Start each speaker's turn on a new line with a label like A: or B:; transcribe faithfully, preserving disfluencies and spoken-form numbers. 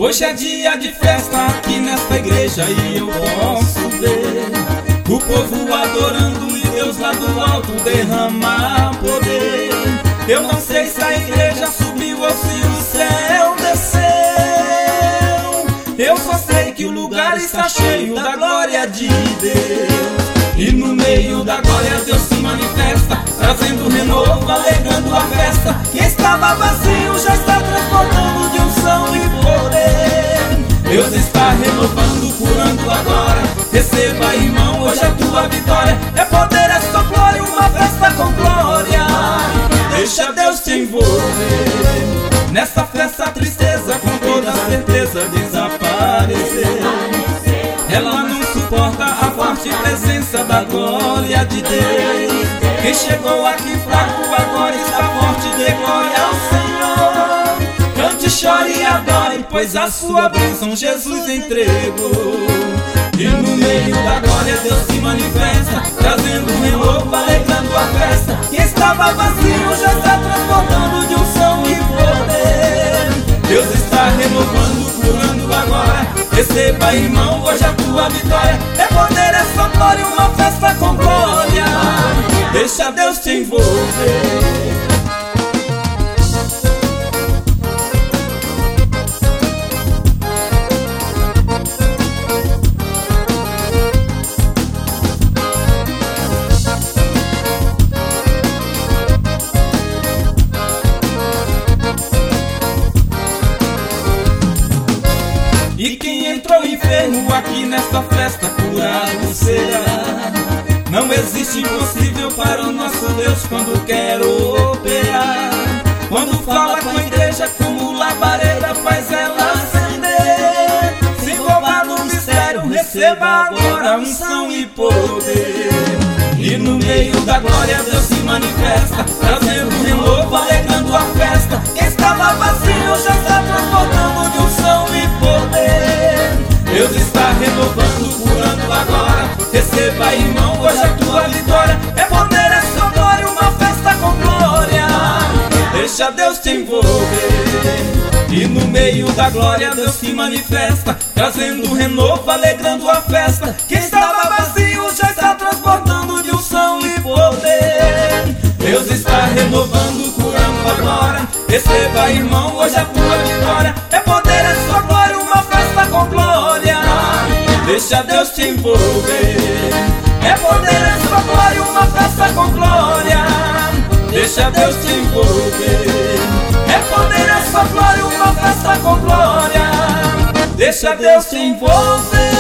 A: Hoje é dia de festa aqui nesta igreja e eu posso ver o povo adorando e Deus lá do alto derrama poder. Eu não sei se a igreja subiu ou se o céu desceu, eu só sei que o lugar está cheio da glória de Deus. E no meio da glória Deus se manifesta, trazendo renovo, alegrando a festa. Quem estava vazio já está transbordando de unção e poder. Deus está renovando, curando agora. Receba, irmão, hoje a tua vitória. É poder, é só glória, uma festa com glória. Deixa Deus te envolver. Nessa festa a tristeza com toda certeza desaparecer. Ela não suporta a forte presença da glória de Deus. Quem chegou aqui fraco agora está forte, dê glória ao Senhor. Cante, chore e adore, pois a sua bênção Jesus entregou. E no meio da glória Deus se manifesta, trazendo um renovo, alegrando a festa. Quem estava vazio já está transbordando de unção e poder. Deus está renovando, curando agora. Receba, irmão, hoje a tua vitória. É poder, é só glória, uma festa com glória. Deixa Deus te envolver. E quem entrou enfermo aqui nesta festa curado será. Não existe impossível para o nosso Deus quando quer operar. Quando fala com a igreja como labareda faz ela acender. Se envolva no mistério, receba agora unção e poder. E no meio da glória Deus se manifesta, trazendo um renovo, alegrando a festa. Quem estava vazio já está transbordando de unção e poder. Deus está renovando, curando agora. Receba, irmão, hoje a tua vitória. É poder, é só glória, uma festa com glória. Deixa Deus te envolver. E no meio da glória Deus se manifesta, trazendo um renovo, alegrando a festa. Quem estava vazio já está transbordando de unção e poder. Deus está renovando, curando agora. Receba, irmão, hoje a tua vitória. É poder, é só glória, uma festa com glória. Deixa Deus te envolver. É poder, é só glória, uma festa com glória. Deixa Deus te envolver. É poder, é só glória, uma festa com glória. Deixa Deus te envolver.